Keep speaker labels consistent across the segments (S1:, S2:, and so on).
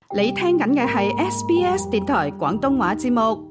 S1: 你聽緊嘅係 SBS 電台廣東話節目。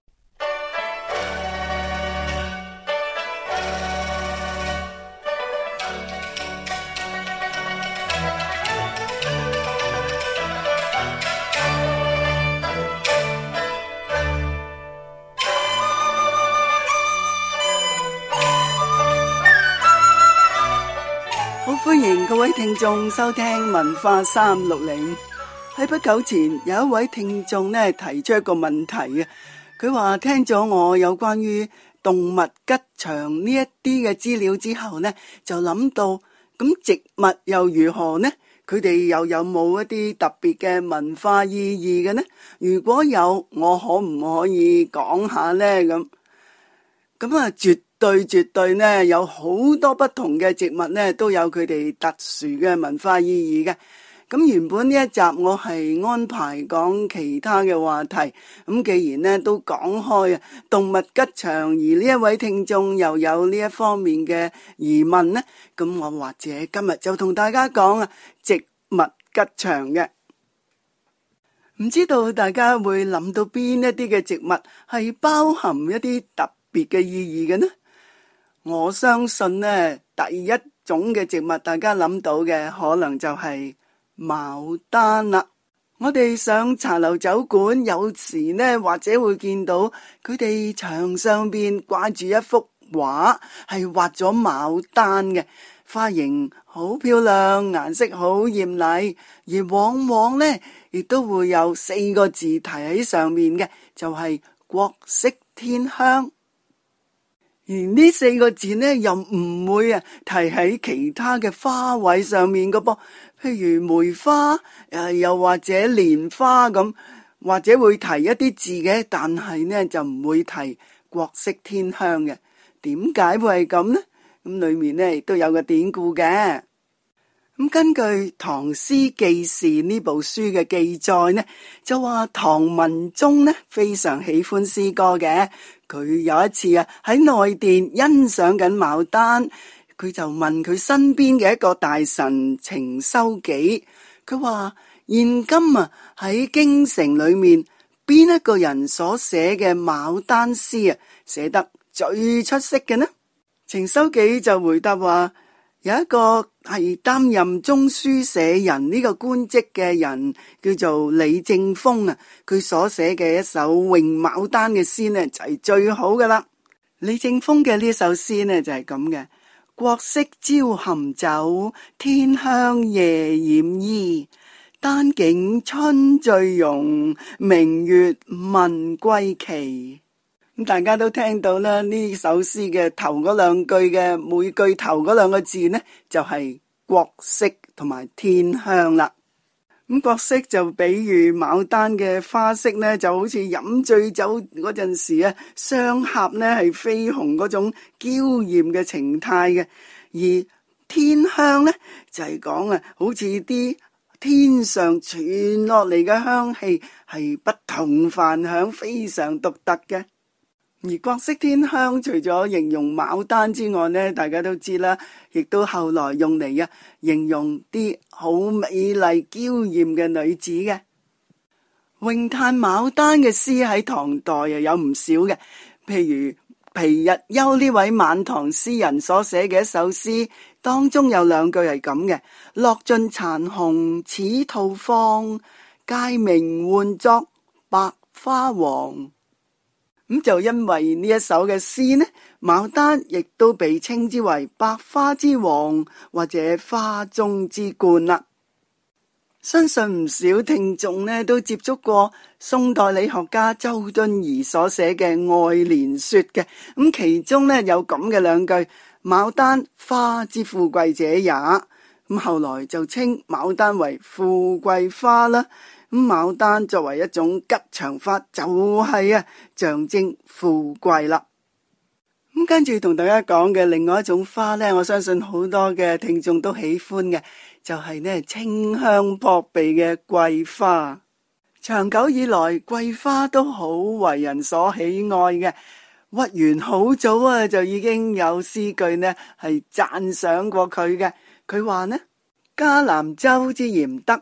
S2: 好歡迎各位聽眾收聽文化360。喺不久前，有一位聽眾呢提出一個問題嘅，佢話聽咗我有關於動物吉祥呢一啲嘅資料之後呢，就諗到咁植物又如何呢？佢哋又有冇一啲特別嘅文化意義嘅呢？如果有，我可唔可以講下呢？咁啊，絕對呢，有好多不同嘅植物呢，都有佢哋特殊嘅文化意義嘅。咁原本呢一集我係安排講其他嘅話題，咁既然呢都講開啊動物吉祥，而呢一位聽眾又有呢一方面嘅疑問呢，咁我或者今日就同大家講啊植物吉祥嘅。唔知道大家會諗到邊一啲嘅植物係包含一啲特別嘅意義嘅呢？我相信呢，第一種嘅植物大家諗到嘅可能就係牡丹啦。我哋上茶樓酒館有時呢，或者會見到佢哋牆上邊掛住一幅畫，係畫咗牡丹嘅，花型好漂亮，顏色好艷麗，而往往呢亦都會有4個字題喺上面嘅，就係國色天香。而呢4個字呢，又唔會提喺其他嘅花卉上面嘅噃，譬如梅花，又或者蓮花咁，或者會提一啲字嘅，但係呢就唔會提國色天香嘅。點解會係咁呢？咁裏面呢亦都有個典故嘅。咁根據《唐詩紀事》呢部書嘅記載呢，就話唐文宗呢非常喜歡詩歌嘅。佢有一次喺內殿欣賞緊牡丹，佢就問佢身邊嘅一個大臣程修己，佢話現今喺京城裏面邊一個人所寫嘅牡丹詩寫得最出色嘅呢？程修己就回答話，有一個係擔任中書舍人呢個官職嘅人，叫做李正風，佢所寫嘅一首詠牡丹嘅詩呢就係最好噶啦。李正風嘅呢首詩呢就係咁嘅：國色朝含酒，天香夜掩衣。丹景春最容，明月問歸期。咁大家都聽到啦，呢首詩嘅頭嗰兩句嘅每句頭嗰兩個字呢，就係國色同埋天香啦。咁國色就比喻牡丹嘅花色呢，就好似飲醉酒嗰陣時雙頰呢係緋紅嗰種嬌艷嘅情態嘅，而天香呢，就係講好似啲天上傳落嚟嘅香氣係不同凡響，非常獨特嘅。而國色天香除咗形容牡丹之外呢，大家都知啦，亦都後來用嚟形容啲好美麗嬌艷嘅女子嘅。詠嘆牡丹嘅詩喺唐代有唔少嘅，譬如皮日休呢位晚唐詩人所寫嘅一首詩，當中有2句係咁嘅：落盡殘紅始吐芳，佳名換作百花黃。咁就因為呢一首嘅詩呢，牡丹亦都被稱之為百花之王或者花中之冠啦。相信唔少聽眾呢都接觸過宋代理學家周敦頤所寫嘅《愛蓮說》嘅，咁其中呢有咁嘅2句：牡丹花之富貴者也。咁後來就稱牡丹為富貴花啦。咁牡丹作為一種吉祥花，就係象徵富貴啦。咁跟住同大家講嘅另外一種花呢，我相信好多嘅聽眾都喜歡嘅，就係呢清香撲鼻嘅桂花。長久以來，桂花都好為人所喜愛嘅。屈原好早就已經有詩句呢係讚賞過佢嘅。佢話呢：嘉南州之賢德，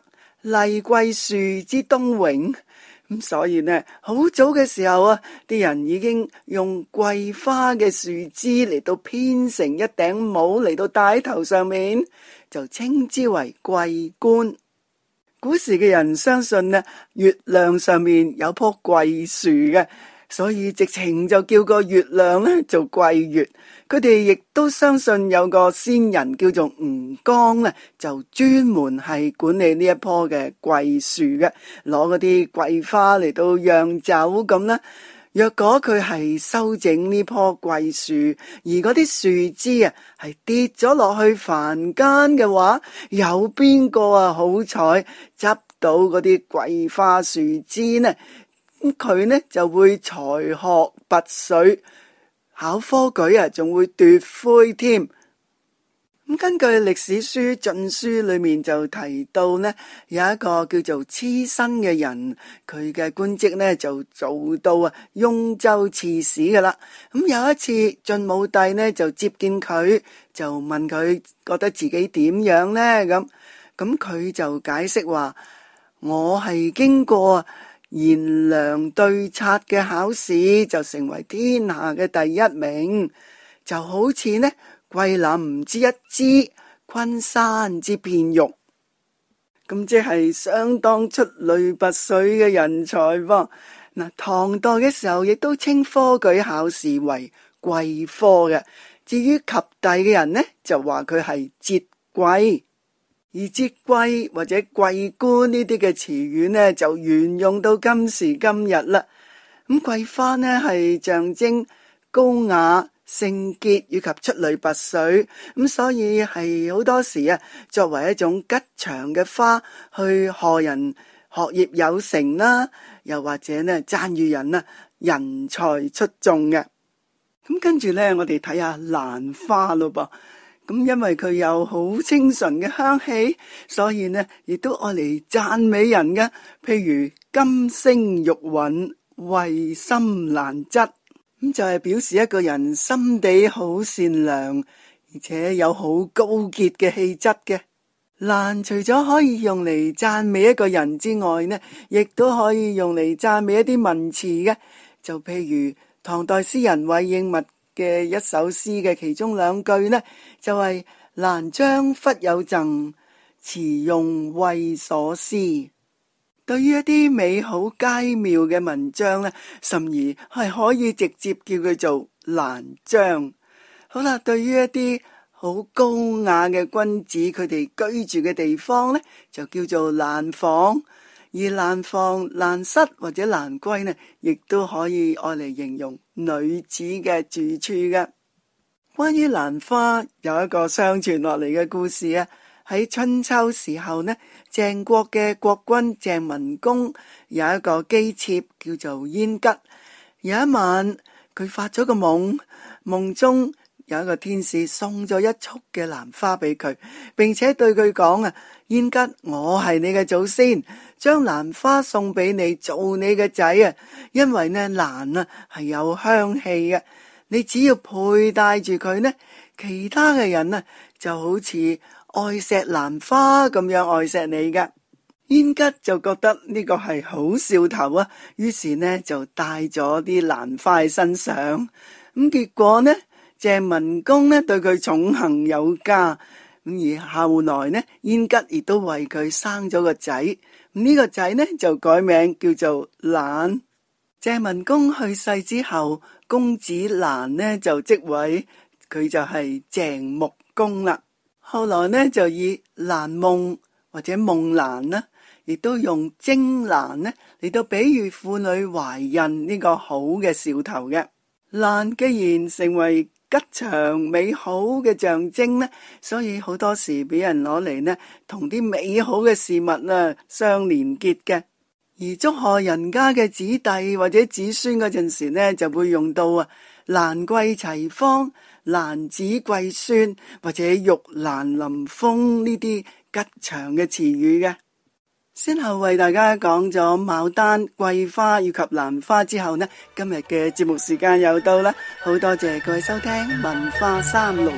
S2: 麗桂樹之東榮。咁所以呢，好早嘅時候啊，啲人已經用桂花嘅樹枝嚟到編成一頂帽嚟到戴喺頭上面，就稱之為桂冠。古時嘅人相信呢，月亮上面有棵桂樹嘅，所以直情就叫個月亮呢做桂月。佢哋亦都相信有個仙人叫做吳剛呢，就專門係管理呢一棵嘅桂樹嘅，攞嗰啲桂花嚟到釀酒咁啦。若果佢係修整呢棵桂樹，而嗰啲樹枝啊係跌咗落去凡間嘅話，有邊個啊好彩執到嗰啲桂花樹枝呢？咁佢呢就會才學拔萃，考科舉啊仲會奪魁添。咁根據歷史書《晉書》裏面就提到呢，有一個叫做黐身嘅人，佢嘅官職呢就做到雍州刺史噶啦。咁有一次晉武帝呢就接見佢，就問佢覺得自己點樣呢？咁佢就解釋話：我係經過賢良對策嘅考試，就成為天下嘅第一名，就好似呢桂林之一枝，昆山之片玉，咁即係相當出類拔萃嘅人才噃。嗱，唐代嘅時候亦都稱科舉考試為桂科嘅。至於及第嘅人呢，就話佢係節桂，而節桂或者桂冠呢啲嘅詞語呢，就沿用到今時今日啦。咁桂花呢係象徵高雅、聖潔以及出類拔萃，咁所以係好多時啊，作為一種吉祥嘅花去賀人學業有成啦，又或者呢讚譽人啊人才出眾嘅。咁跟住呢，我哋睇下蘭花咯噃。咁因為佢有好清純嘅香氣，所以呢亦都愛嚟讚美人嘅。譬如金聲玉韻，慧心蘭質。咁就係表示一個人心地好善良，而且有好高潔嘅氣質嘅。蘭除咗可以用嚟讚美一個人之外呢，亦都可以用嚟讚美一啲文詞嘅。就譬如唐代詩人韋應物嘅一首詩嘅其中兩句呢，就係蘭將忽有贈，詞用為所思。對於一啲美好佳妙嘅文章呢，甚而係可以直接叫佢做蘭章。好啦，對於一啲好高雅嘅君子，佢哋居住嘅地方呢，就叫做蘭房。而蘭房、蘭室或者蘭閨呢，亦都可以愛嚟形容女子嘅住處嘅。關於蘭花有一個相傳落嚟嘅故事啊。喺春秋時候呢，鄭國嘅國君鄭文公有一個姬妾叫做燕吉。有一晚佢發咗個夢，夢中有一個天使送咗一束嘅蘭花俾佢，並且對佢講啊：燕吉，我係你嘅祖先，將蘭花送俾你做你嘅仔啊！因為呢蘭啊係有香氣嘅，你只要佩戴住佢呢，其他嘅人啊就好似愛錫蘭花咁樣愛錫你㗎。燕吉就覺得呢個係好兆頭啊，於是呢就帶咗啲蘭花喺身上。咁結果呢，鄭文公呢對佢寵幸有加。咁而後來呢，燕吉亦都為佢生咗個仔。呢個仔呢就改名叫做蘭。鄭文公去世之後，公子蘭呢就即位，佢就係鄭穆公啦。後來呢就以蘭夢或者夢蘭啦，亦都用貞蘭呢嚟到比喻婦女懷孕呢個好嘅兆頭嘅。蘭既然成為吉祥美好嘅象徵呢，所以好多時俾人攞嚟呢同啲美好嘅事物啊相連結嘅。而祝賀人家嘅子弟或者子孫嗰陣時呢，就會用到蘭桂齊芳、蘭子貴孫或者玉蘭臨風呢啲吉祥嘅詞語嘅。先後為大家講咗牡丹、桂花以及蘭花之後呢，今日嘅節目時間又到啦，好多謝各位收聽文化360。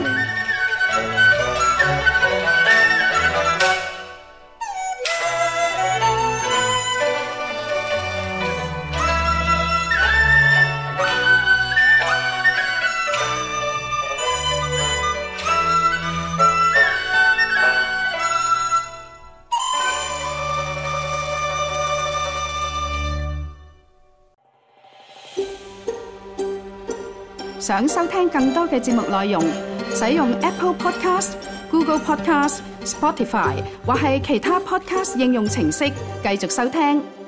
S1: 想收聽更多嘅節目內容，使用 Apple Podcast、Google Podcast、Spotify 或係其他 Podcast 應用程式繼續收聽。